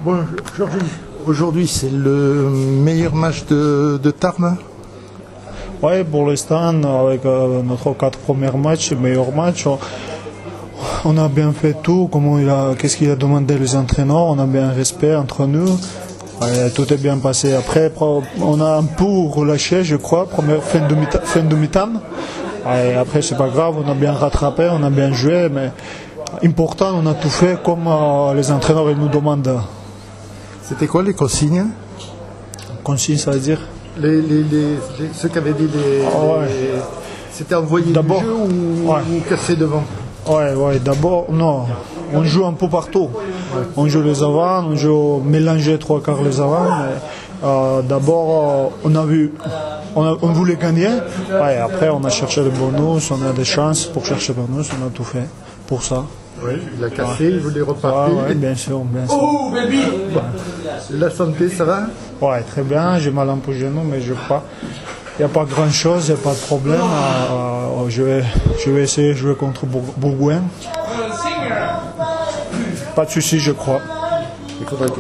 Bon, Georges, aujourd'hui c'est le meilleur match de Tarbes. Oui, pour l'instant, avec notre 4 premiers matchs, meilleur match, on a bien fait tout, qu'est-ce qu'il a demandé les entraîneurs, on a bien respect entre nous, tout est bien passé. Après, on a un peu relâché, je crois, fin de mi-temps. Après, c'est pas grave, on a bien rattrapé, on a bien joué, mais important, on a tout fait comme les entraîneurs ils nous demandent. C'était quoi les consignes? Consignes, ça veut dire ceux qui avaient dit c'était envoyer du jeu ou casser devant? Ouais, d'abord, non. On joue un peu partout. On joue les avants, on joue mélanger 3 quarts les avants. D'abord, on voulait gagner. Après, on a cherché le bonus, on a des chances pour chercher le bonus, on a tout fait pour ça. Oui, il a cassé, il voulait repartir. Oui, bien sûr. Oh, baby. La santé, ça va? Oui, très bien. J'ai mal un peu au genou, mais je crois. Il n'y a pas grand-chose, il n'y a pas de problème. Je vais essayer de jouer contre Bourgoin. Pas de souci, je crois.